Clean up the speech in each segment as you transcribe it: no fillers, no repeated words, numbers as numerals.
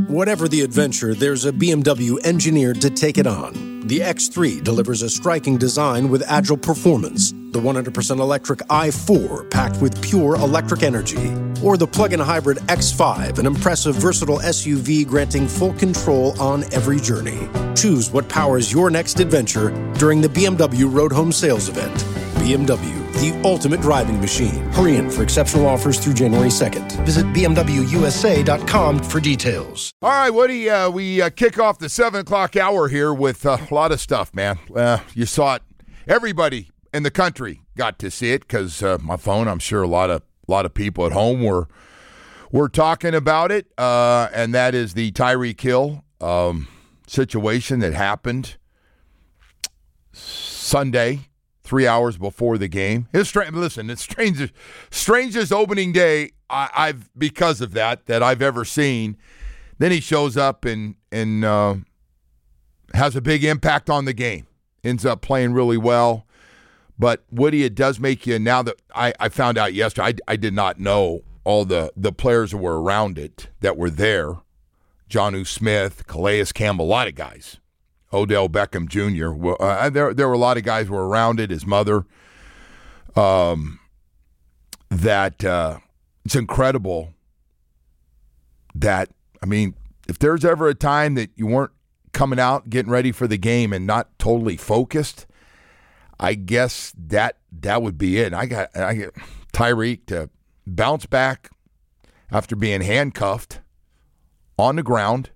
Whatever the adventure, there's a BMW engineered to take it on. The X3 delivers a striking design with agile performance. The 100% electric i4 packed with pure electric energy. Or the plug-in hybrid X5, an impressive, versatile SUV granting full control on every journey. Choose what powers your next adventure during the BMW Road Home Sales Event. BMW, the ultimate driving machine. Hurry in for exceptional offers through January 2nd. Visit BMWUSA.com for details. All right, Woody, we kick off the 7 o'clock hour here with a lot of stuff, man. You saw it. Everybody in the country got to see it because my phone, I'm sure a lot of people at home were talking about it, and that is the Tyreek Hill situation that happened Sunday, 3 hours before the game. Listen, it's strangest opening day I've because of that I've ever seen. Then he shows up and has a big impact on the game. Ends up playing really well. But, Woody, it does make you, now that I found out yesterday, I did not know all the players that were around it that were there. Jonnu Smith, Calais Campbell, a lot of guys. Odell Beckham Jr. There were a lot of guys who were around it, his mother. It's incredible that, I mean, if there's ever a time that you weren't coming out, getting ready for the game and not totally focused, I guess that would be it. I got Tyreek to bounce back after being handcuffed on the ground.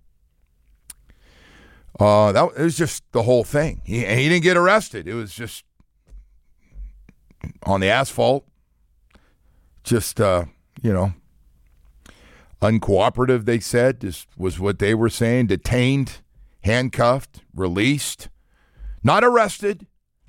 It was just the whole thing. He didn't get arrested. It was just on the asphalt. Just, uncooperative, they said. This was what they were saying. Detained, handcuffed, released, not arrested.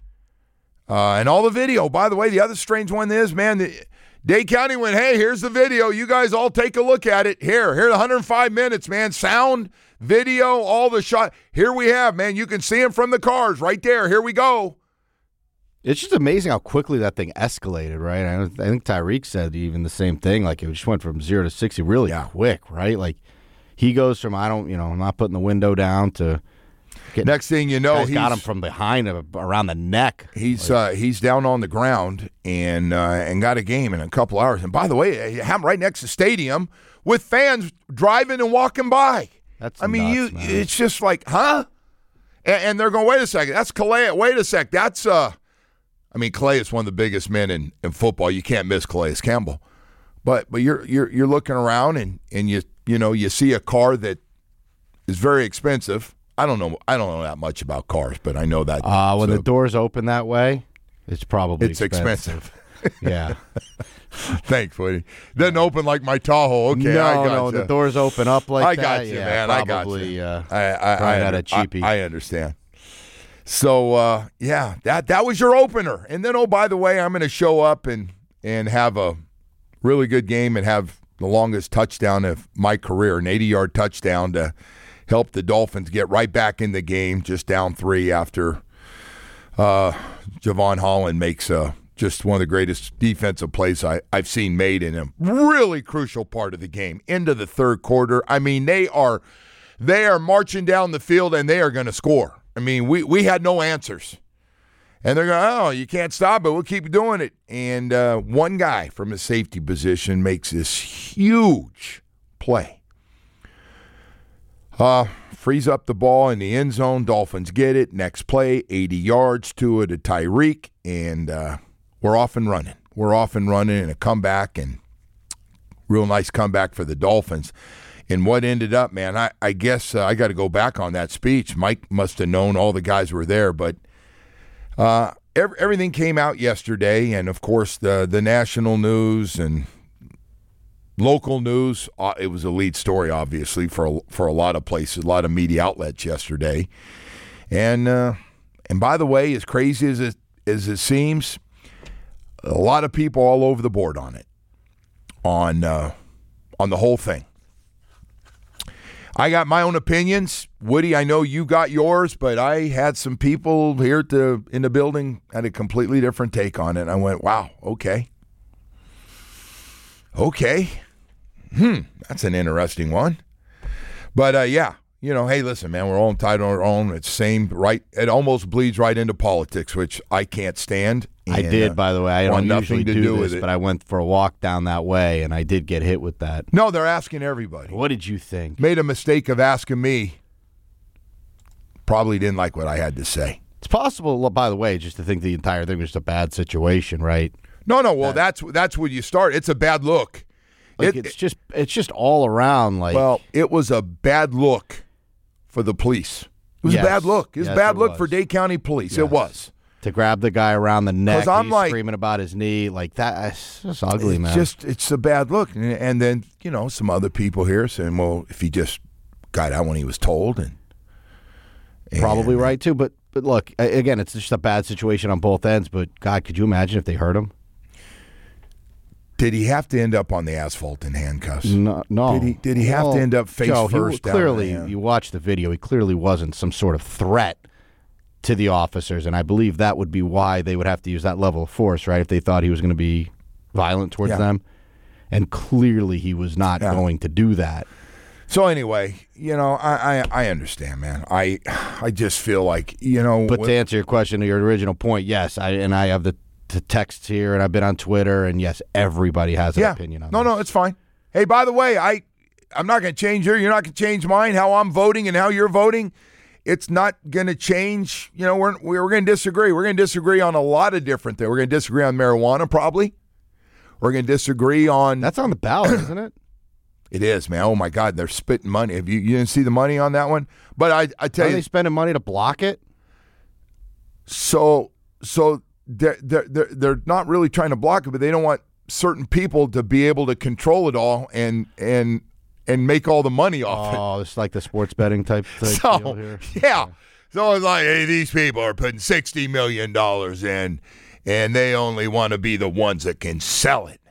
And all the video, by the way, the other strange one is, man, Dade County went, hey, here's the video. You guys all take a look at it. Here, 105 minutes, man. Sound, video, all the shot. Here we have, man. You can see them from the cars right there. Here we go. It's just amazing how quickly that thing escalated, right? I think Tyreek said even the same thing. Like, it just went from 0 to 60 really quick, right? Like, he goes from, I'm not putting the window down to next thing you know, he's got him from behind, around the neck. He's down on the ground and got a game in a couple hours. And by the way, it happened right next to the stadium with fans driving and walking by. That's nuts, man. It's just like, huh? And they're going, wait a second, that's Calais. Wait a sec, that's Calais is one of the biggest men in football. You can't miss Calais Campbell. But you're looking around and you see a car that is very expensive. I don't know that much about cars, but I know that when the doors open that way, it's probably expensive. Yeah. Thanks, Woody. Doesn't open like my Tahoe. Okay, no, the doors open up like that. I got you, man. Probably, I got you. at a cheapie. I understand. So, that was your opener. And then, by the way, I'm going to show up and have a really good game and have the longest touchdown of my career, an 80-yard touchdown to help the Dolphins get right back in the game, just down 3 after Javon Holland makes just one of the greatest defensive plays I've seen made in a really crucial part of the game, into the third quarter. I mean, they are marching down the field, and they are going to score. I mean, we had no answers. And they're going, you can't stop it. We'll keep doing it. And one guy from a safety position makes this huge play. Frees up the ball in the end zone. Dolphins get it. Next play, 80 yards to it, a Tyreek, and we're off and running. We're off and running, and a comeback, and real nice comeback for the Dolphins. And what ended up, man, I guess I got to go back on that speech. Mike must have known all the guys were there, but everything came out yesterday, and, of course, the national news and local news, it was a lead story, obviously, for a lot of places, a lot of media outlets yesterday. And by the way, as crazy as it seems, a lot of people all over the board on it, on the whole thing. I got my own opinions. Woody, I know you got yours, but I had some people here in the building had a completely different take on it. I went, wow, okay. Okay. That's an interesting one. But, yeah, hey, listen, man, we're all entitled to our own. It's same, right? It almost bleeds right into politics, which I can't stand. I did, by the way. I don't usually do with this, it. but I went for a walk down that way, and I did get hit with that. No, they're asking everybody. What did you think? Made a mistake of asking me. Probably didn't like what I had to say. It's possible, by the way, just to think the entire thing was just a bad situation, right? No. Well, that's where you start. It's a bad look. Like it's just all around. Like, well, it was a bad look for the police. It was a bad look. It was a bad look for Dade County Police. Yes. It was. To grab the guy around the neck, I'm he's screaming about his knee, like that. It's just ugly, man. It's a bad look. And then, some other people here saying, well, if he just got out when he was told. And probably right, too. But look, again, it's just a bad situation on both ends. But, God, could you imagine if they hurt him? Did he have to end up on the asphalt in handcuffs? No. Did he have to end up face first down? Clearly, you watched the video. He clearly wasn't some sort of threat to the officers, and I believe that would be why they would have to use that level of force, right, if they thought he was going to be violent towards them. And clearly he was not going to do that. So anyway, I understand, man. I just feel like, But to answer your question, to your original point, yes, I have the texts here, and I've been on Twitter, and yes, everybody has an opinion on this. No, it's fine. Hey, by the way, I'm not going to change you're not going to change mine, how I'm voting and how you're voting. It's not going to change. We're going to disagree. We're going to disagree on a lot of different things. We're going to disagree on marijuana, probably. We're going to disagree on... That's on the ballot, isn't it? It is, man. Oh, my God. They're spitting money. Have you didn't see the money on that one? But I tell you... Are they spending money to block it? So they're not really trying to block it, but they don't want certain people to be able to control it all and make all the money off it. Oh, it's like the sports betting type deal here. Yeah. So it's like, hey, these people are putting $60 million in, and they only want to be the ones that can sell it.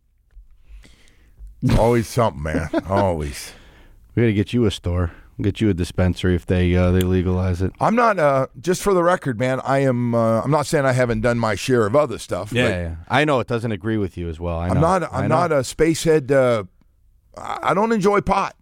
Always something, man. Always. We got to get you a store. Get you a dispensary if they legalize it. I'm not, just for the record, man, I'm not saying I haven't done my share of other stuff. Yeah. I know it doesn't agree with you as well. I'm not a spacehead. I don't enjoy pot.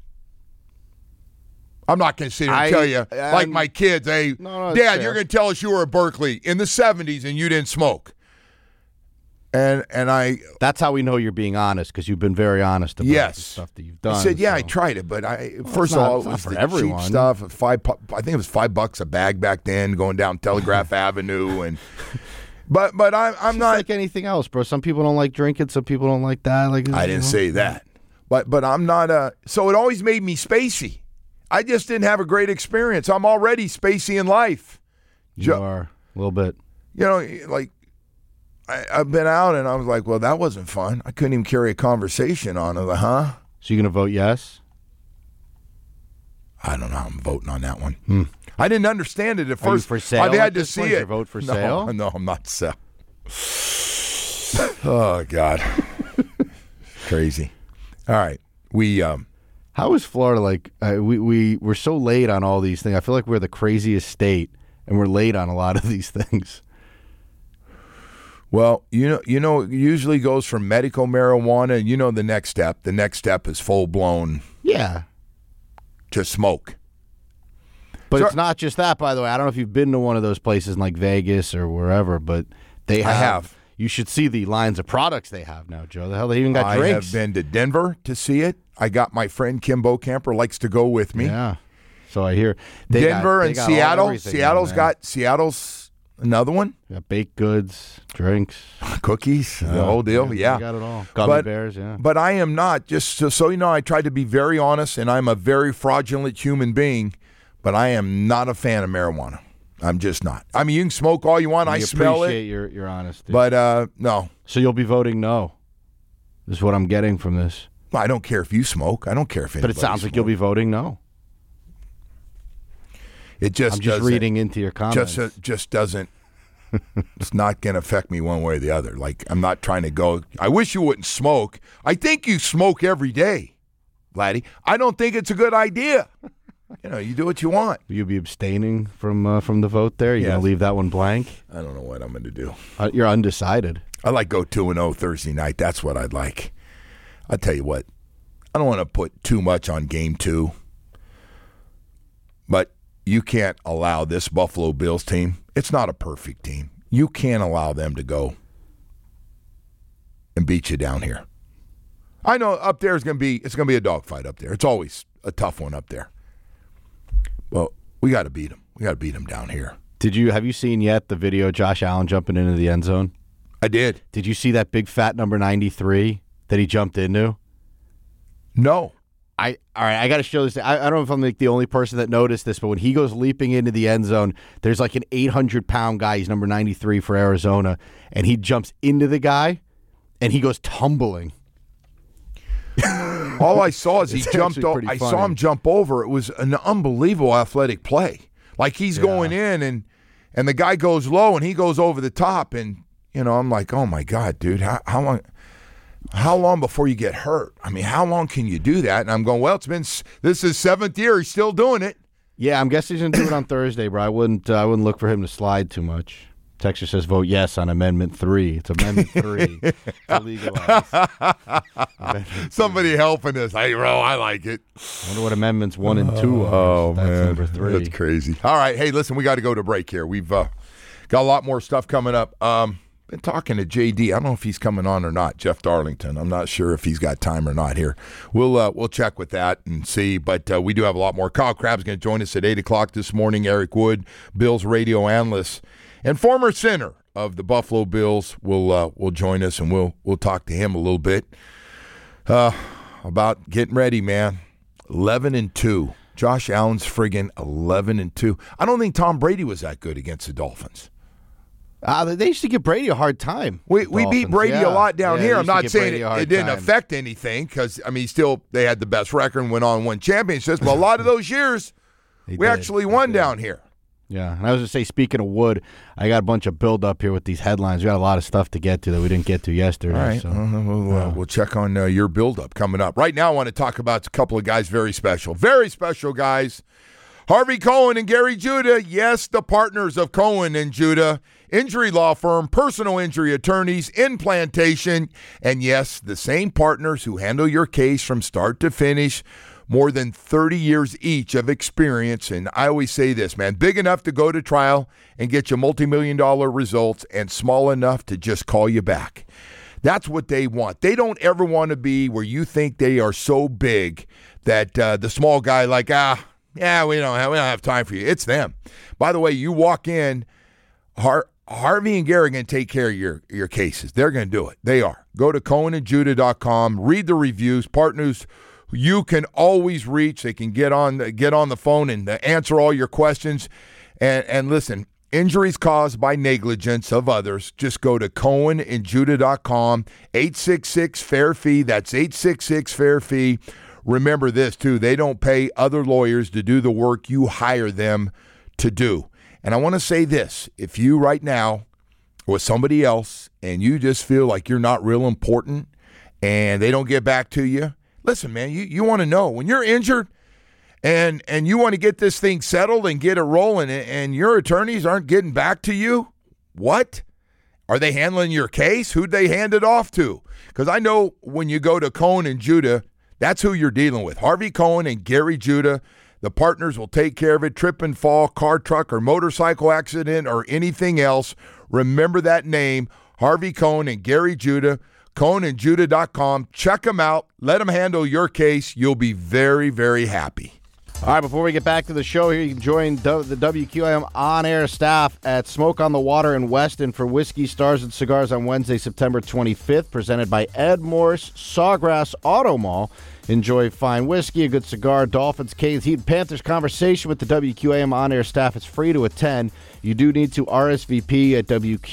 I'm not going to sit here and tell you, like my kids, hey, Dad, you're going to tell us you were at Berkeley in the 70s and you didn't smoke. And that's how we know you're being honest, because you've been very honest about the stuff that you've done. I said, I tried it, but first of all, it was for the everyone. Cheap stuff. I think it was $5 a bag back then, going down Telegraph Avenue, and but I'm not like anything else, bro. Some people don't like drinking, some people don't like that. Like I didn't say that, but I'm not so it always made me spacey. I just didn't have a great experience. I'm already spacey in life. You are a little bit. Like. I've been out, and I was like, well, that wasn't fun. I couldn't even carry a conversation on it. Huh? So you're going to vote yes? I don't know. I'm voting on that one. I didn't understand it at first. Are you for sale? I had to see it. Your vote for sale? No, I'm not sale. Oh, God. Crazy. All right. How is Florida like? We're so late on all these things. I feel like we're the craziest state, and we're late on a lot of these things. Well, it usually goes from medical marijuana, and the next step. The next step is full-blown to smoke. But it's not just that, by the way. I don't know if you've been to one of those places like Vegas or wherever, but they have. I have. You should see the lines of products they have now, Joe. The hell, they even got drinks. I have been to Denver to see it. I got my friend Kim Bokamper likes to go with me. Yeah. So I hear. Denver and Seattle. Seattle's another one. Yeah, baked goods, drinks, cookies, the whole deal. Yeah, got it all. Gummy bears. Yeah, but I am not. Just so you know, I try to be very honest, and I'm a very fraudulent human being. But I am not a fan of marijuana. I'm just not. I mean, you can smoke all you want. I smell it. Appreciate your honesty. But no. So you'll be voting no. This is what I'm getting from this. Well, I don't care if you smoke. I don't care if anybody But it sounds like you'll be voting no. It just I'm just reading into your comments. Just doesn't. It's not going to affect me one way or the other. Like, I'm not trying to go. I wish you wouldn't smoke. I think you smoke every day, laddie. I don't think it's a good idea. You do what you want. Will you be abstaining from the vote there? You're going to leave that one blank? I don't know what I'm going to do. You're undecided. I like go 2-0 Thursday night. That's what I'd like. I'll tell you what. I don't want to put too much on game 2. But you can't allow this Buffalo Bills team. It's not a perfect team. You can't allow them to go and beat you down here. I know up there it's going to be a dogfight up there. It's always a tough one up there. Well, we got to beat them. We got to beat them down here. Have you seen yet the video of Josh Allen jumping into the end zone? I did. Did you see that big fat number 93 that he jumped into? No. All right, I got to show this. I don't know if I'm like the only person that noticed this, but when he goes leaping into the end zone, there's like an 800-pound guy. He's number 93 for Arizona, and he jumps into the guy, and he goes tumbling. All I saw is he jumped over. I saw him jump over. It was an unbelievable athletic play. Like he's going in, and the guy goes low, and he goes over the top, and I'm like, oh my God, dude, how long before you get hurt? I mean, how long can you do that? And I'm going, well, this is 7th year. He's still doing it. Yeah, I'm guessing he's going to do it on Thursday, bro. I wouldn't look for him to slide too much. Texture says vote yes on Amendment 3. It's Amendment 3 to legalize. Somebody helping us. Hey, bro, I like it. I wonder what Amendments 1 and 2 are. Oh, That's man. number 3. That's crazy. All right. Hey, listen, we got to go to break here. We've got a lot more stuff coming up. Been talking to JD. I don't know if he's coming on or not, Jeff Darlington. I'm not sure if he's got time or not here. We'll check with that and see. But we do have a lot more. Kyle Crabb's going to join us at 8 o'clock this morning. Eric Wood, Bills radio analyst and former center of the Buffalo Bills, will join us, and we'll talk to him a little bit about getting ready, man. 11-2. Josh Allen's friggin' 11-2. I don't think Tom Brady was that good against the Dolphins. They used to give Brady a hard time. We beat Brady a lot down here. I'm not saying it didn't affect anything because, I mean, they had the best record and went on and won championships. But a lot of those years, we actually won down here. Yeah, and I was going to say, speaking of Wood, I got a bunch of build-up here with these headlines. We got a lot of stuff to get to that we didn't get to yesterday. All right, so. We'll check on your build-up coming up. Right now, I want to talk about a couple of guys very special guys. Harvey Cohen and Gary Judah, yes, the partners of Cohen and Judah, injury law firm, personal injury attorneys, implantation, and yes, the same partners who handle your case from start to finish. More than 30 years each of experience, and I always say this, man, big enough to go to trial and get you multi-million-dollar results and small enough to just call you back. That's what they want. They don't ever want to be where you think they are so big that the small guy like, we don't have time for you. It's them. By the way, you walk in, Harvey and Gary are going to take care of your cases. They're going to do it. They are. Go to CohenandJudah.com, read the reviews, partners you can always reach. They can get on the phone and answer all your questions. And listen, injuries caused by negligence of others, just go to CohenandJudah.com, 866-FAIR-FEE. That's 866-FAIR-FEE. Remember this, too. They don't pay other lawyers to do the work you hire them to do. And I want to say this. If you right now with somebody else and you just feel like you're not real important and they don't get back to you, listen, man, you want to know. When you're injured and you want to get this thing settled and get it rolling and your attorneys aren't getting back to you, what? Are they handling your case? Who'd they hand it off to? Because I know when you go to Cohen and Judah, that's who you're dealing with. Harvey Cohen and Gary Judah. The partners will take care of it. Trip and fall, car, truck, or motorcycle accident, or anything else. Remember that name, Harvey Cohen and Gary Judah. CohenandJudah.com. Check them out. Let them handle your case. You'll be very, very happy. All right, before we get back to the show here, you can join the WQAM on-air staff at Smoke on the Water in Weston for Whiskey, Stars, and Cigars on Wednesday, September 25th, presented by Ed Morse, Sawgrass Auto Mall. Enjoy fine whiskey, a good cigar, Dolphins, Canes, Heat, Panthers conversation with the WQAM on-air staff. It's free to attend. You do need to RSVP at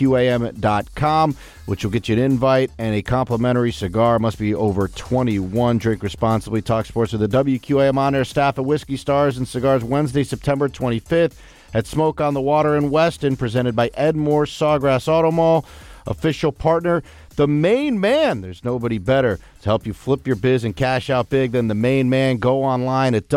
WQAM.com, which will get you an invite and a complimentary cigar. Must be over 21. Drink responsibly. Talk sports with the WQAM on-air staff at Whiskey, Stars, and Cigars Wednesday, September 25th at Smoke on the Water in Weston, presented by Ed Morse, Sawgrass Auto Mall. Official partner, The Main Man. There's nobody better to help you flip your biz and cash out big than The Main Man. Go online at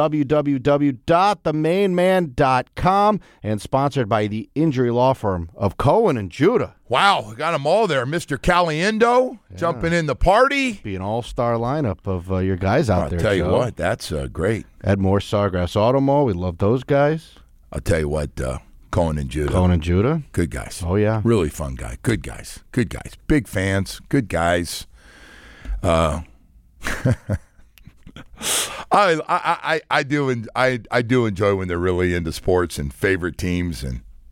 www.themainman.com and sponsored by the injury law firm of Cohen and Judah. Wow, we got them all there. Mr. Caliendo jumping in the party. Be an all-star lineup of your guys out there, I'll tell you Joe. what, that's great. Ed Moore, Sawgrass Automo. We love those guys. I'll tell you what, Cohen and Judah. Cohen and Judah. Good guys. Oh, yeah. Really fun guy. Good guys. Good guys. Big fans. Good guys. I do enjoy when they're really into sports and favorite teams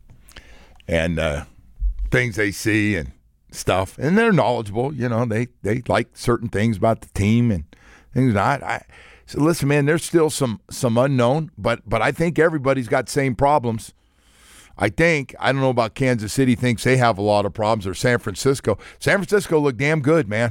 and things they see and stuff. And they're knowledgeable. You know, they like certain things about the team and things not. So listen, man, there's still some unknown, but I think everybody's got the same problems. I don't know about Kansas City, thinks they have a lot of problems, or San Francisco. San Francisco looked damn good, man.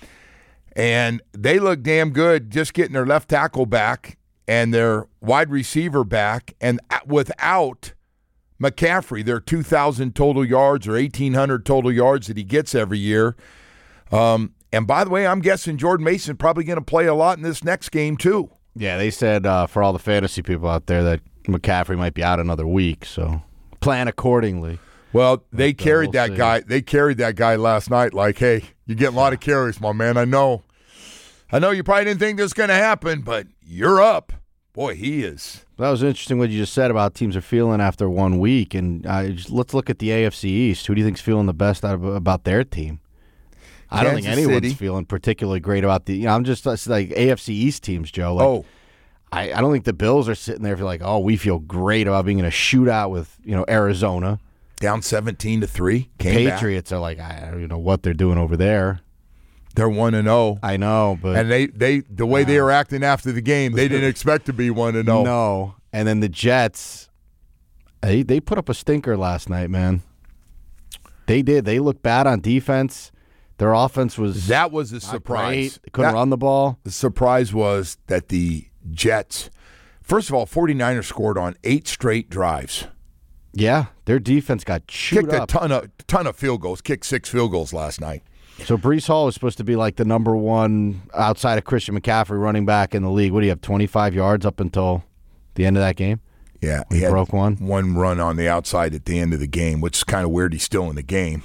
And they look damn good just getting their left tackle back and their wide receiver back, and without McCaffrey, their 2,000 total yards or 1,800 total yards that he gets every year. And by the way, I'm guessing Jordan Mason's probably going to play a lot in this next game too. Yeah, they said for all the fantasy people out there that McCaffrey might be out another week, so plan accordingly. Well, they carried that see. guy. They carried that guy last night like, hey, you get a lot of carries, my man. I know you probably didn't think this was going to happen, but you're up. Boy, he is. That was interesting what you just said about teams are feeling after 1 week. And let's look at the AFC East. Who do you think's feeling the best about their team? I don't think anyone's feeling particularly great about the. I'm just like AFC East teams, Joe. Like, I don't think the Bills are sitting there like, oh, we feel great about being in a shootout with Arizona. Down 17-3. Patriots are like, I don't even know what they're doing over there. They're 1-0. I know, but and they the way they were acting after the game, they didn't expect to be 1-0. No, and then the Jets, they put up a stinker last night, man. They did. They looked bad on defense. Their offense was a surprise. They couldn't run the ball. The surprise was that the Jets, first of all, 49ers scored on 8 straight drives. Yeah, their defense got chewed up. Kicked a ton of field goals. Kicked 6 field goals last night. So Breece Hall was supposed to be like the number one outside of Christian McCaffrey running back in the league. What do you have, 25 yards up until the end of that game? Yeah, he broke one run on the outside at the end of the game, which is kind of weird. He's still in the game,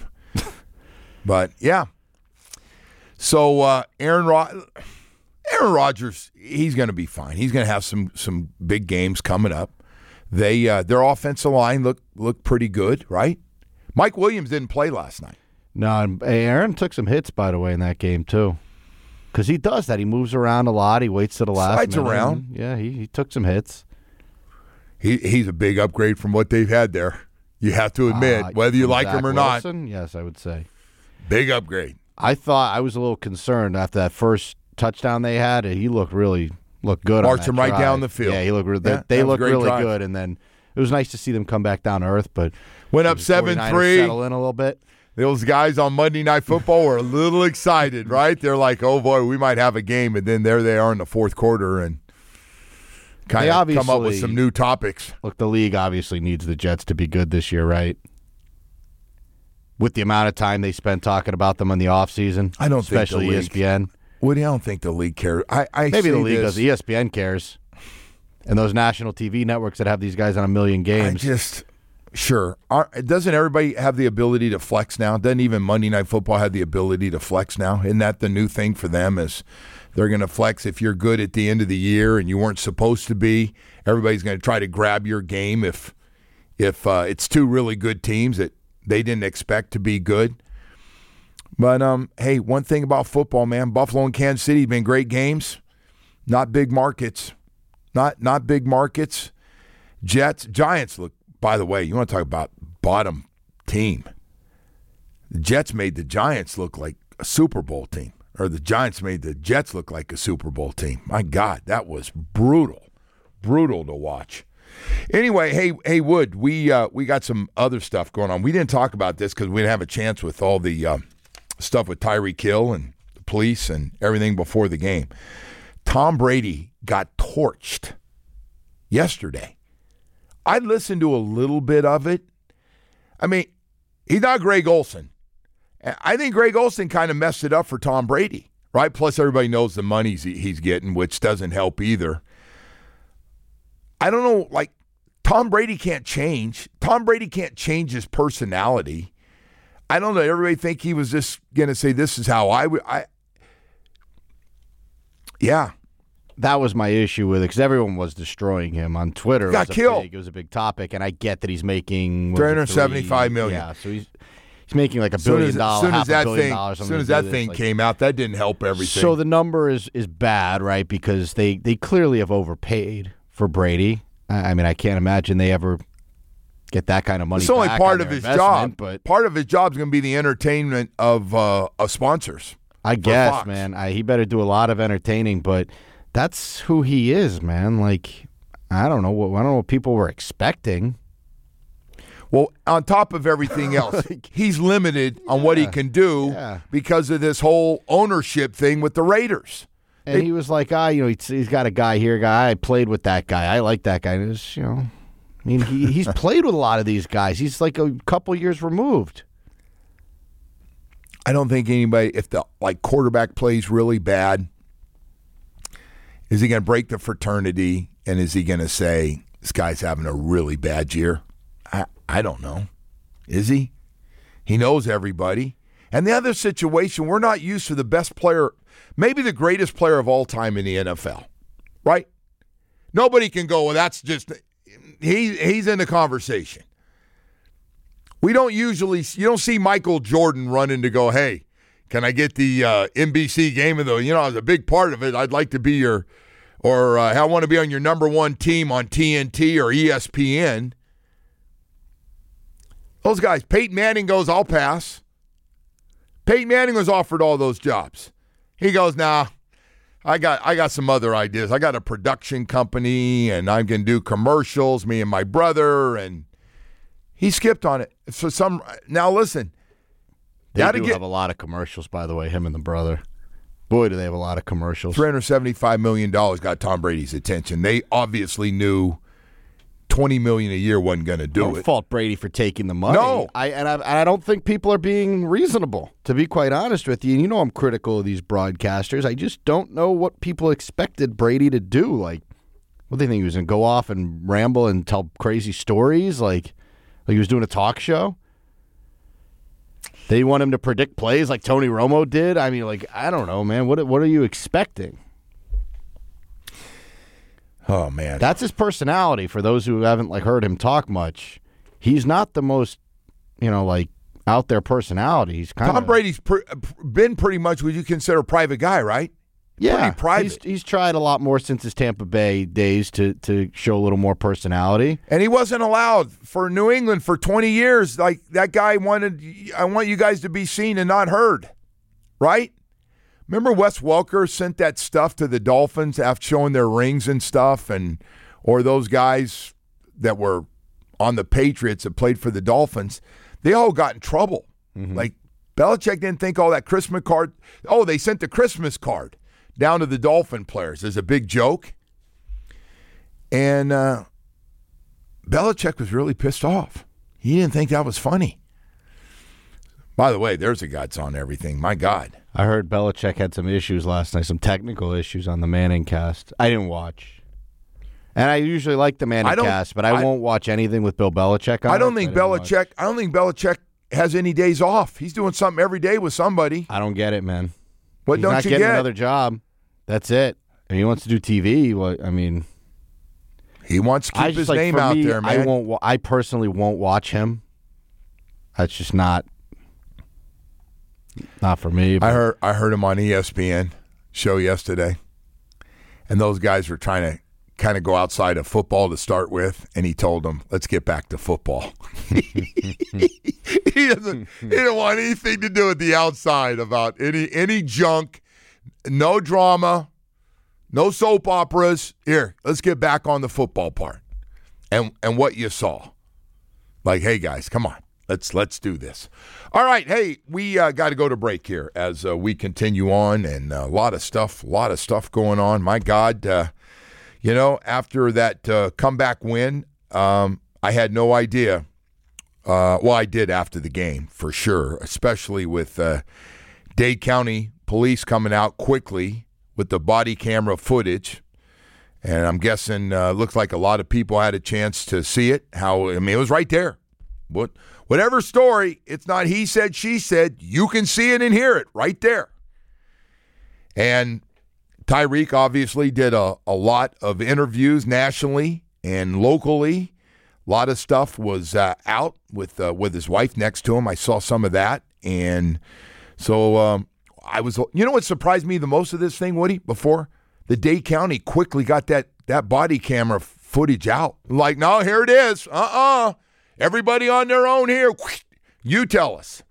but yeah. So Aaron Rodgers, he's going to be fine. He's going to have some big games coming up. Their offensive line looked pretty good, right? Mike Williams didn't play last night. No, and Aaron took some hits, by the way, in that game too. Because he does that. He moves around a lot. He waits to the last minute. Slides around. Yeah, he took some hits. He's a big upgrade from what they've had there. You have to admit, whether you like him or not. Yes, I would say. Big upgrade. I was a little concerned after that first touchdown they had. He looked good. Marched him right down the field. Yeah, he looked. They looked really good, and then it was nice to see them come back down to earth. But went up 7-3. Settle in a little bit. Those guys on Monday Night Football were a little excited, right? They're like, "Oh boy, we might have a game," and then there they are in the fourth quarter and kind of come up with some new topics. Look, the league obviously needs the Jets to be good this year, right? With the amount of time they spent talking about them in the offseason. I don't especially think the ESPN. Woody, I don't think the league cares. Maybe the league does. ESPN cares. And those national TV networks that have these guys on a million games. Sure. Doesn't everybody have the ability to flex now? Doesn't even Monday Night Football have the ability to flex now? Isn't that the new thing for them is they're going to flex if you're good at the end of the year and you weren't supposed to be? Everybody's going to try to grab your game if it's two really good teams that they didn't expect to be good. But, hey, one thing about football, man, Buffalo and Kansas City have been great games. Not big markets. Not big markets. Giants look, by the way, you want to talk about bottom team. The Jets made the Giants look like a Super Bowl team, or the Giants made the Jets look like a Super Bowl team. My God, that was brutal to watch. Anyway, hey Wood, we got some other stuff going on. We didn't talk about this because we didn't have a chance with all the stuff with Tyreek Hill and the police and everything before the game. Tom Brady got torched yesterday. I listened to a little bit of it. I mean, he's not Greg Olson. I think Greg Olsen kind of messed it up for Tom Brady, right? Plus, everybody knows the money he's getting, which doesn't help either. I don't know, like, Tom Brady can't change. Tom Brady can't change his personality. I don't know. Everybody think he was just going to say, this is how I would. Yeah. That was my issue with it because everyone was destroying him on Twitter. He got killed. It was a big topic, and I get that he's making $375 million. Yeah, so he's making like $1 billion, half $1 billion. As soon as that thing came out, that didn't help everything. So the number is bad, right? Because they clearly have overpaid for Brady. I mean, I can't imagine they ever get that kind of money. It's only back part on of their his job. But part of his job is going to be the entertainment of sponsors. I guess, Fox. man. He better do a lot of entertaining, but that's who he is, man. Like, I don't know what people were expecting. Well, on top of everything else, he's limited on what he can do because of this whole ownership thing with the Raiders. And he was like, he's got a guy here, I played with that guy. I like that guy. And it was, I mean, he's played with a lot of these guys. He's like a couple years removed. I don't think anybody, if the quarterback plays really bad, is he going to break the fraternity and is he going to say, this guy's having a really bad year? I don't know. Is he? He knows everybody. And the other situation, we're not used to the best player, maybe the greatest player of all time in the NFL, right? Nobody can go, well, that's just, he's in the conversation. We don't usually, you don't see Michael Jordan running to go, hey, can I get the NBC game of the, as a big part of it, I'd like to be your, or I want to be on your number one team on TNT or ESPN. Those guys, Peyton Manning goes, I'll pass. Peyton Manning was offered all those jobs. He goes, nah, I got some other ideas. I got a production company, and I'm going to do commercials, me and my brother, and he skipped on it. Now listen. They do have a lot of commercials, by the way, him and the brother. Boy, do they have a lot of commercials. $375 million got Tom Brady's attention. They obviously knew $20 million a year wasn't going to do it. Don't fault Brady for taking the money. No. I don't think people are being reasonable, to be quite honest with you. And I'm critical of these broadcasters. I just don't know what people expected Brady to do. Like, what do they think he was going to go off and ramble and tell crazy stories? Like he was doing a talk show? They want him to predict plays like Tony Romo did? I mean, I don't know, man. What are you expecting? Oh, man. That's his personality. For those who haven't heard him talk much, he's not the most, out there personality. He's kind of Tom Brady's been pretty much what you consider a private guy, right? Yeah, pretty private. He's tried a lot more since his Tampa Bay days to show a little more personality. And he wasn't allowed for New England for 20 years. Like, that guy wanted, I want you guys to be seen and not heard, right? Remember Wes Welker sent that stuff to the Dolphins after showing their rings and stuff, or those guys that were on the Patriots that played for the Dolphins, they all got in trouble. Mm-hmm. Like, Belichick didn't think all that Christmas card. Oh, they sent the Christmas card down to the Dolphin players as a big joke. And Belichick was really pissed off. He didn't think that was funny. By the way, there's a guts on everything. My God. I heard Belichick had some issues last night, some technical issues on the Manning cast. I didn't watch. And I usually like the Manning cast, but I won't watch anything with Bill Belichick on I don't think Belichick has any days off. He's doing something every day with somebody. I don't get it, man. What He's don't not you getting get? Another job. That's it. And he wants to do TV. He wants to keep his name out there, man. I personally won't watch him. That's just not for me. But. I heard him on ESPN show yesterday, and those guys were trying to kind of go outside of football to start with, and he told them, "Let's get back to football." He don't want anything to do with the outside about any junk, no drama, no soap operas. Here, let's get back on the football part, and what you saw. Like, hey guys, come on. Let's do this. All right, hey, we got to go to break here as we continue on, and a lot of stuff going on. My God, after that comeback win, I had no idea Well, I did after the game, for sure, especially with Dade County Police coming out quickly with the body camera footage. And I'm guessing looks like a lot of people had a chance to see it. It was right there. Whatever story, it's not he said, she said. You can see it and hear it right there. And Tyreek obviously did a lot of interviews nationally and locally. A lot of stuff was out with his wife next to him. I saw some of that. And so I was, what surprised me the most of this thing, Woody, before? The Dade County quickly got that body camera footage out. Like, no, here it is. Everybody on their own here. You tell us.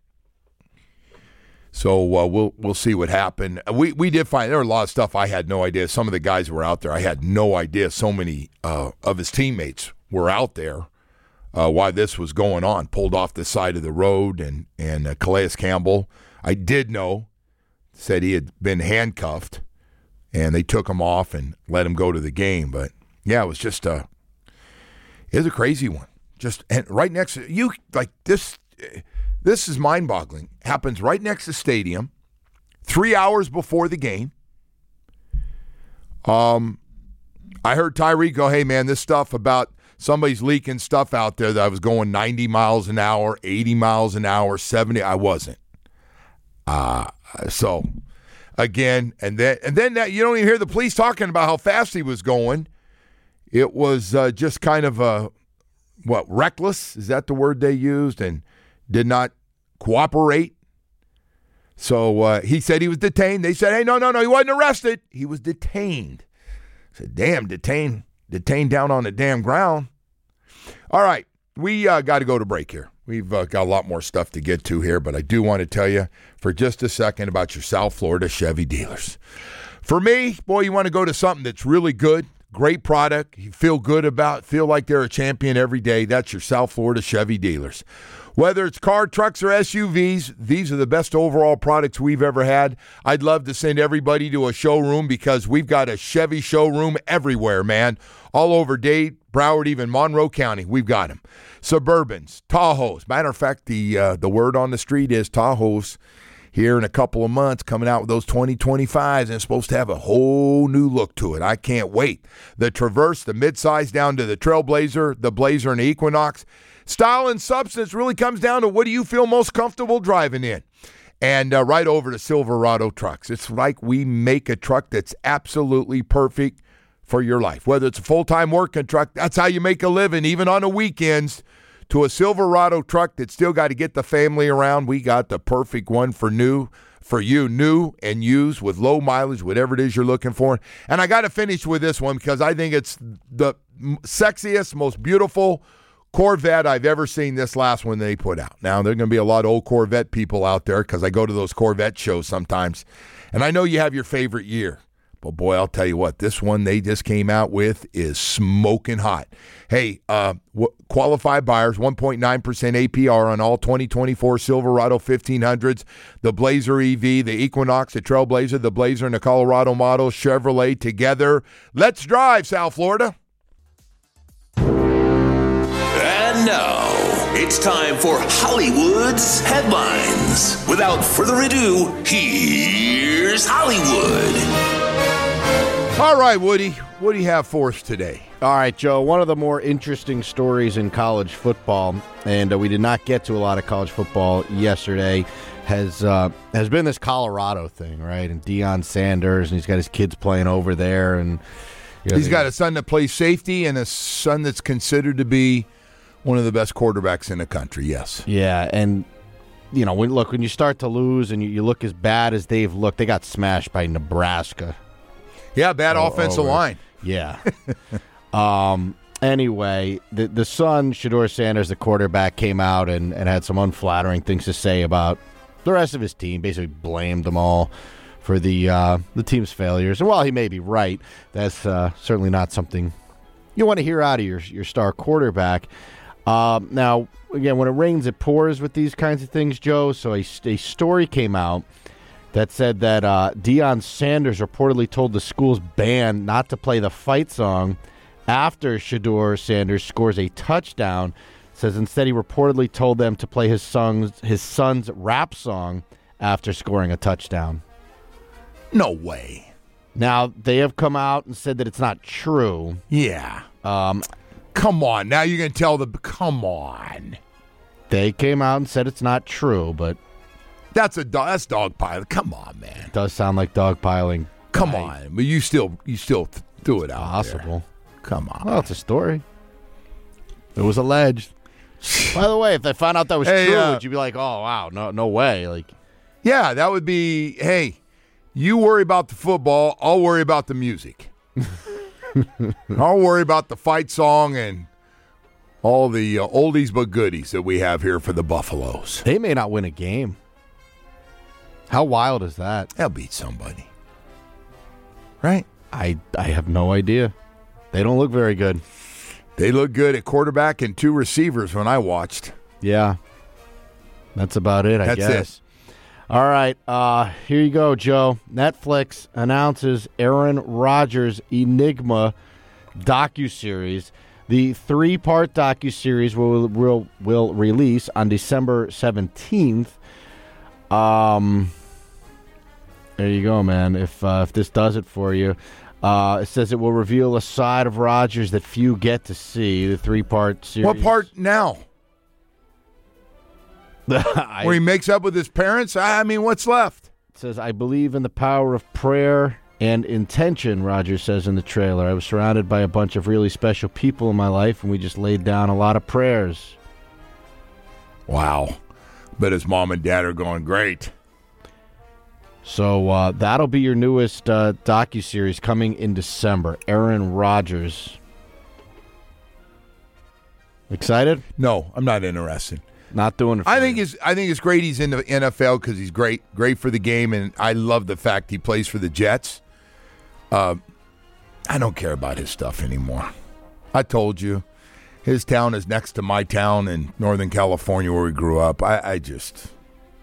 So we'll see what happened. We did find there were a lot of stuff I had no idea. Some of the guys were out there. I had no idea. So many of his teammates were out there while this was going on. Pulled off the side of the road, and Calais Campbell, I did know, said he had been handcuffed, and they took him off and let him go to the game. But yeah, it was just it was a crazy one. Just and right next to you, like this. This is mind-boggling. Happens right next to the stadium, 3 hours before the game. I heard Tyreek go, hey, man, this stuff about somebody's leaking stuff out there that I was going 90 miles an hour, 80 miles an hour, 70. I wasn't. So, again, and then that, you don't even hear the police talking about how fast he was going. It was just kind of, reckless? Is that the word they used? And did not cooperate. So he said he was detained. They said, hey, no, he wasn't arrested. He was detained. I said, damn, detained down on the damn ground. All right, we got to go to break here. We've got a lot more stuff to get to here, but I do want to tell you for just a second about your South Florida Chevy dealers. For me, boy, you want to go to something that's really good, great product, you feel like they're a champion every day. That's your South Florida Chevy dealers. Whether it's car, trucks, or SUVs, these are the best overall products we've ever had. I'd love to send everybody to a showroom because we've got a Chevy showroom everywhere, man. All over Dade, Broward, even Monroe County, we've got them. Suburbans, Tahoes. Matter of fact, the word on the street is Tahoes here in a couple of months coming out with those 2025s, and it's supposed to have a whole new look to it. I can't wait. The Traverse, the midsize down to the Trailblazer, the Blazer, and the Equinox. Style and substance really comes down to what do you feel most comfortable driving in. And right over to Silverado Trucks. It's like we make a truck that's absolutely perfect for your life. Whether it's a full-time working truck, that's how you make a living, even on the weekends, to a Silverado truck that's still got to get the family around. We got the perfect one for you, new and used with low mileage, whatever it is you're looking for. And I got to finish with this one because I think it's the sexiest, most beautiful Corvette I've ever seen. This last one they put out. Now, there are going to be a lot of old Corvette people out there because I go to those Corvette shows sometimes. And I know you have your favorite year. But, boy, I'll tell you what, this one they just came out with is smoking hot. Hey, qualified buyers, 1.9% APR on all 2024 Silverado 1500s, the Blazer EV, the Equinox, the Trailblazer, the Blazer, and the Colorado model, Chevrolet together. Let's drive, South Florida. And now, it's time for Hollywood's Headlines. Without further ado, here's Hollywood. All right, Woody, what do you have for us today? All right, Joe, one of the more interesting stories in college football, and we did not get to a lot of college football yesterday, has been this Colorado thing, right? And Deion Sanders, and he's got his kids playing over there. And he's got a son that plays safety and a son that's considered to be one of the best quarterbacks in the country, yes. Yeah, and, when you start to lose and you look as bad as they've looked, they got smashed by Nebraska. Yeah, bad offensive line. Yeah. Anyway, the son, Shedeur Sanders, the quarterback, came out and had some unflattering things to say about the rest of his team, basically blamed them all for the team's failures. And while he may be right, that's certainly not something you want to hear out of your star quarterback. Now, again, when it rains, it pours with these kinds of things, Joe. So a story came out that said that Deion Sanders reportedly told the school's band not to play the fight song after Shedeur Sanders scores a touchdown, says instead he reportedly told them to play his son's rap song after scoring a touchdown. No way. Now, they have come out and said that it's not true. Yeah. Come on. Now you're going to tell them, come on. They came out and said it's not true, but that's dogpiling. Come on, man. It does sound like dogpiling. Come on. But you still threw it out possible. There. Come on. Well, it's a story. It was alleged. By the way, if they found out that was true, would you be like, oh, wow, no way? Like, yeah, that would be, hey, you worry about the football, I'll worry about the music. I'll worry about the fight song and all the oldies but goodies that we have here for the Buffaloes. They may not win a game. How wild is that? They'll beat somebody. Right? I have no idea. They don't look very good. They look good at quarterback and 2 receivers when I watched. Yeah. That's about it, I guess. That's it. All right, here you go, Joe. Netflix announces Aaron Rodgers Enigma docuseries. The 3-part docuseries will release on December 17th. There you go, man. If this does it for you, it says it will reveal a side of Rodgers that few get to see. The 3-part series. What part now? Where he makes up with his parents? I mean, what's left? It says, I believe in the power of prayer and intention, Rodgers says in the trailer. I was surrounded by a bunch of really special people in my life, and we just laid down a lot of prayers. Wow. But his mom and dad are going great. So that'll be your newest docuseries coming in December. Aaron Rodgers. Excited? No, I'm not interested. Not doing it for I think it's great he's in the NFL because he's great for the game, and I love the fact he plays for the Jets. I don't care about his stuff anymore. I told you. His town is next to my town in Northern California where we grew up. I just...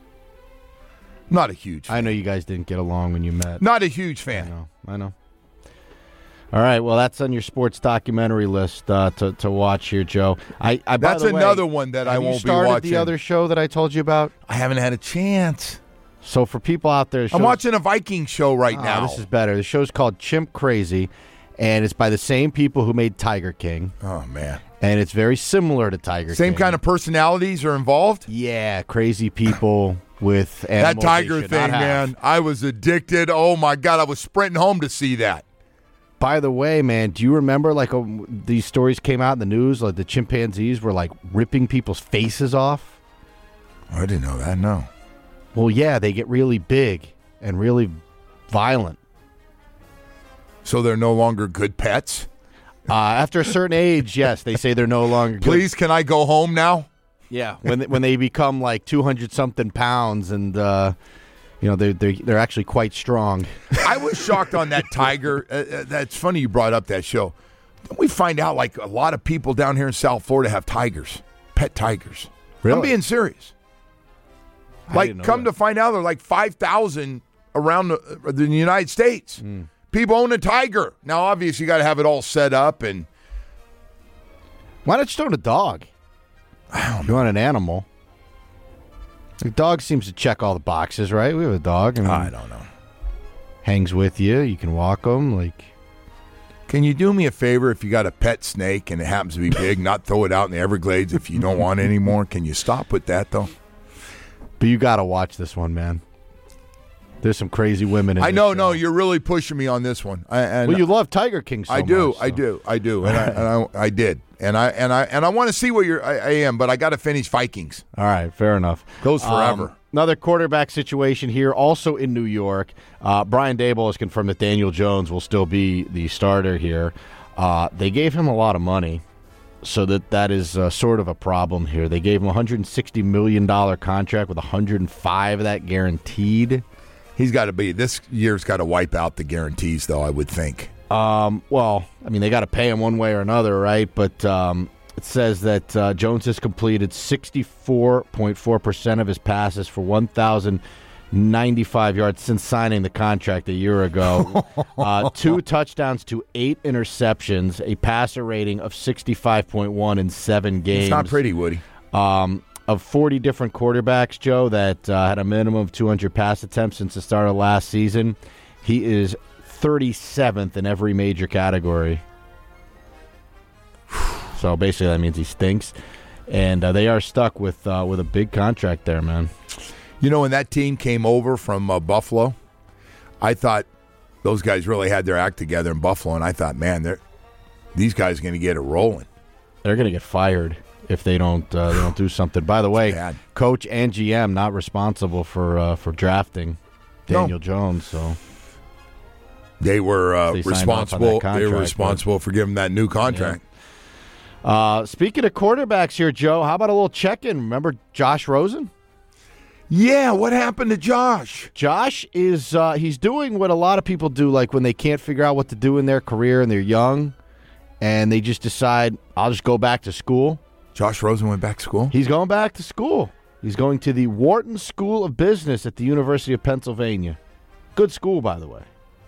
Not a huge fan. I know you guys didn't get along when you met. Not a huge fan. I know. All right, well, that's on your sports documentary list to watch here, Joe. That's another one that I won't be watching. Have you started the other show that I told you about? I haven't had a chance. So for people out there... I'm watching a Viking show right now. This is better. The show's called Chimp Crazy, and it's by the same people who made Tiger King. Oh, man. And it's very similar to Tiger King. Same kind of personalities are involved? Yeah, crazy people with animals. That tiger thing, man, I was addicted. Oh, my God, I was sprinting home to see that. By the way, man, do you remember these stories came out in the news, like the chimpanzees were like ripping people's faces off? I didn't know that, no. Well, yeah, they get really big and really violent. So they're no longer good pets? After a certain age, yes, they say they're no longer good. Please, can I go home now? Yeah, when they become like 200-something pounds and... they're actually quite strong. I was shocked on that tiger. That's funny you brought up that show. Don't we find out like a lot of people down here in South Florida have tigers, pet tigers? Really? I'm being serious. Like, come to find out, there are like 5,000 around the United States. People own a tiger. Now, obviously, you got to have it all set up. And why not just own a dog? You want an animal. The dog seems to check all the boxes, right? We have a dog. I don't know. Hangs with you. You can walk them. Can you do me a favor if you got a pet snake and it happens to be big, not throw it out in the Everglades if you don't want it anymore? Can you stop with that, though? But you got to watch this one, man. There's some crazy women in I know, show. no, you're really pushing me on this one. You love Tiger King so much. I do, and I did, and I want to see what I am, but I got to finish Vikings. All right, fair enough. Goes forever. Another quarterback situation here, also in New York. Brian Daboll has confirmed that Daniel Jones will still be the starter here. They gave him a lot of money, so that is sort of a problem here. They gave him a $160 million contract with $105 of that guaranteed. He's got to be. This year's got to wipe out the guarantees, though, I would think. Well, I mean, they got to pay him one way or another, right? But it says that Jones has completed 64.4% of his passes for 1,000 95 yards since signing the contract a year ago. 2 touchdowns to 8 interceptions, a passer rating of 65.1 in 7 games. It's not pretty, Woody. Of 40 different quarterbacks, Joe, that had a minimum of 200 pass attempts since the start of last season, he is 37th in every major category. So basically that means he stinks. And they are stuck with a big contract there, man. You know, when that team came over from Buffalo, I thought those guys really had their act together in Buffalo, and I thought, man, these guys are going to get it rolling. They're going to get fired if they don't do something. By the way, coach and GM not responsible for drafting Daniel Jones. So they were responsible. They were responsible for giving that new contract. Yeah. Speaking of quarterbacks here, Joe, how about a little check-in? Remember Josh Rosen? Yeah, what happened to Josh? Josh is he's doing what a lot of people do, like when they can't figure out what to do in their career and they're young, and they just decide, I'll just go back to school. Josh Rosen went back to school? He's going back to school. He's going to the Wharton School of Business at the University of Pennsylvania. Good school, by the way.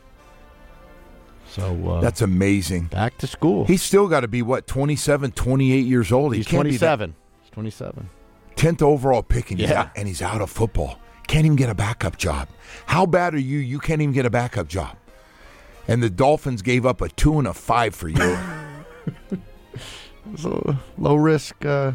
So that's amazing. Back to school. He's still got to be, 27, 28 years old? He's 27. He's 27. 10th overall pick, and he's out of football. Can't even get a backup job. How bad are you? You can't even get a backup job. And the Dolphins gave up a 2 and a 5 for you. It was a low risk. Wow.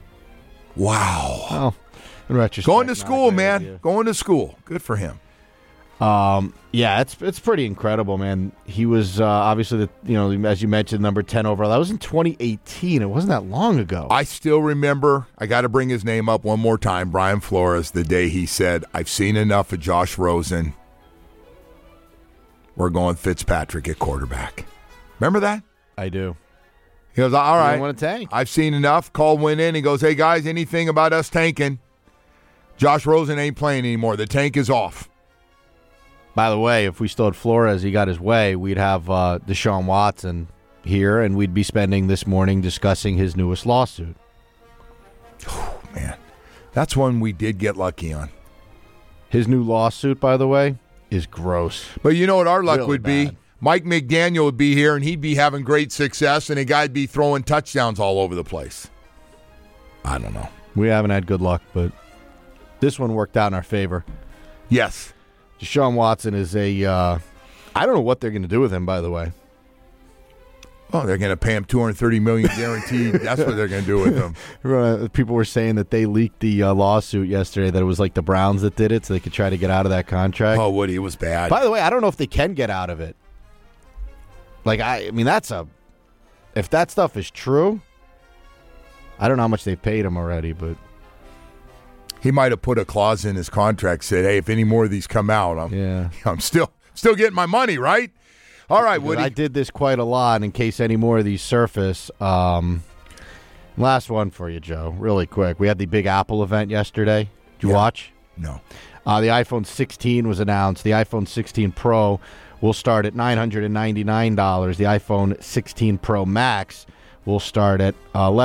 Well, in retrospect, going to school, man. Idea. Going to school. Good for him. Yeah, it's pretty incredible, man. He was obviously as you mentioned, number 10 overall. That was in 2018. It wasn't that long ago. I still remember. I got to bring his name up one more time. Brian Flores, the day he said, "I've seen enough of Josh Rosen. We're going Fitzpatrick at quarterback." Remember that? I do. He goes, all right, want to tank. I've seen enough. Call went in. He goes, hey, guys, anything about us tanking? Josh Rosen ain't playing anymore. The tank is off. By the way, if we still had Flores, he got his way, we'd have Deshaun Watson here, and we'd be spending this morning discussing his newest lawsuit. Oh, man. That's one we did get lucky on. His new lawsuit, by the way, is gross. But you know what our luck really would bad. be? Mike McDaniel would be here, and he'd be having great success, and a guy'd be throwing touchdowns all over the place. I don't know. We haven't had good luck, but this one worked out in our favor. Yes. Deshaun Watson is I don't know what they're going to do with him, by the way. Oh, they're going to pay him $230 million guaranteed. That's what they're going to do with him. People were saying that they leaked the lawsuit yesterday, that it was like the Browns that did it, so they could try to get out of that contract. Oh, Woody, it was bad. By the way, I don't know if they can get out of it. Like, I mean, if that stuff is true, I don't know how much they've paid him already, but he might have put a clause in his contract, said, hey, if any more of these come out, I'm still getting my money, right? All right, Woody. I did this quite a lot in case any more of these surface. Last one for you, Joe, really quick. We had the Big Apple event yesterday. Did you watch? No. The iPhone 16 was announced. The iPhone 16 Pro will start at $999. The iPhone 16 Pro Max will start at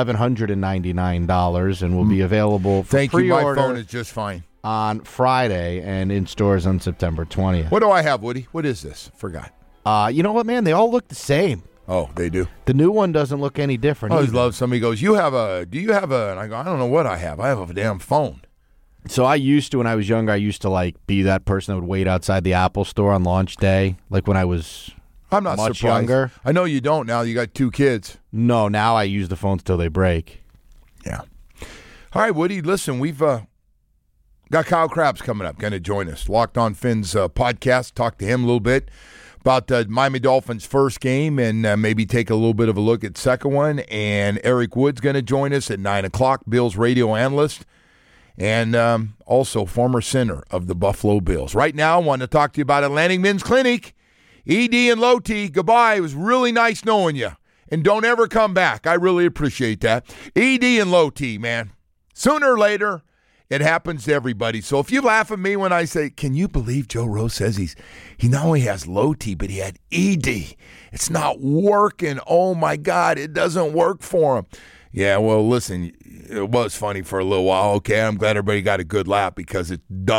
$1,199 and will be available for Thank you. My pre-order phone is just fine. On Friday and in stores on September 20th. What do I have, Woody? What is this? Forgot. You know what, man? They all look the same. Oh, they do? The new one doesn't look any different. I always love somebody goes, do you have a, and I go, I don't know what I have. I have a damn phone. So I used to, when I was younger, I used to like be that person that would wait outside the Apple store on launch day, like when I was I'm not much surprised. younger. I know you don't now. You got 2 kids. No, now I use the phones till they break. Yeah. All right, Woody, listen, we've got Kyle Krabs coming up, going to join us. Locked on Fins podcast, talk to him a little bit about the Miami Dolphins' first game and maybe take a little bit of a look at second one. And Eric Wood's going to join us at 9 o'clock, Bills radio analyst. And also former center of the Buffalo Bills. Right now, I want to talk to you about Atlantic Men's Clinic. ED and Loti, goodbye. It was really nice knowing you. And don't ever come back. I really appreciate that. ED and Loti, man. Sooner or later, it happens to everybody. So if you laugh at me when I say, can you believe Joe Rose says he not only has Loti, but he had ED. It's not working. Oh, my God, it doesn't work for him. Yeah, well, listen, it was funny for a little while. Okay, I'm glad everybody got a good laugh because it's done.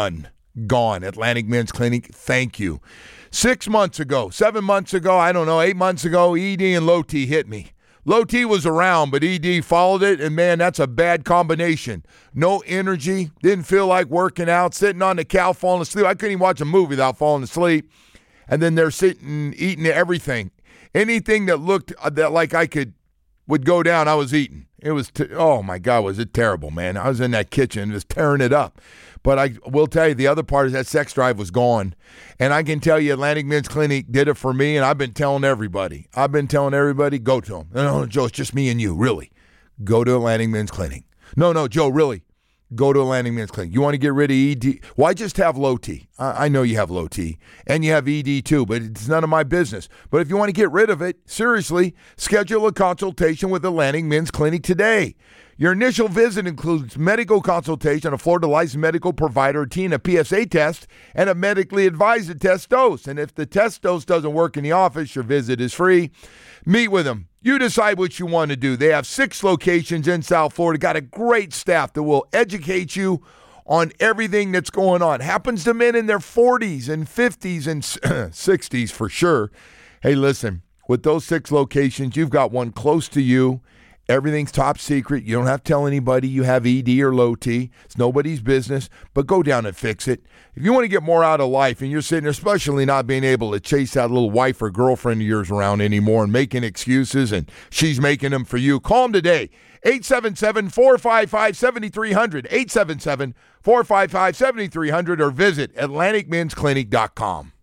Gone. Atlantic Men's Clinic, thank you. 6 months ago, 7 months ago, I don't know, 8 months ago, ED and low T hit me. Low T was around, but ED followed it, and man, that's a bad combination. No energy, didn't feel like working out, sitting on the couch, falling asleep. I couldn't even watch a movie without falling asleep. And then they're sitting, eating everything. Anything that looked that like would go down, I was eating. It was, oh my God, was it terrible, man. I was in that kitchen just tearing it up. But I will tell you, the other part is that sex drive was gone. And I can tell you, Atlantic Men's Clinic did it for me, and I've been telling everybody. Go to them. No, Joe, it's just me and you, really. Go to Atlantic Men's Clinic. No, Joe, really. Go to Atlantic Men's Clinic. You want to get rid of ED? Why just have low T? I know you have low T, and you have ED too, but it's none of my business. But if you want to get rid of it, seriously, schedule a consultation with Atlantic Men's Clinic today. Your initial visit includes medical consultation, a Florida licensed medical provider, a PSA test, and a medically advised test dose. And if the test dose doesn't work in the office, your visit is free. Meet with them. You decide what you want to do. They have 6 locations in South Florida. Got a great staff that will educate you on everything that's going on. Happens to men in their 40s and 50s and 60s for sure. Hey, listen, with those 6 locations, you've got one close to you. Everything's top secret. You don't have to tell anybody you have ED or low T. It's nobody's business, but go down and fix it. If you want to get more out of life and you're sitting there, especially not being able to chase that little wife or girlfriend of yours around anymore and making excuses and she's making them for you, call them today. 877-455-7300, 877-455-7300, or visit AtlanticMen'sClinic.com.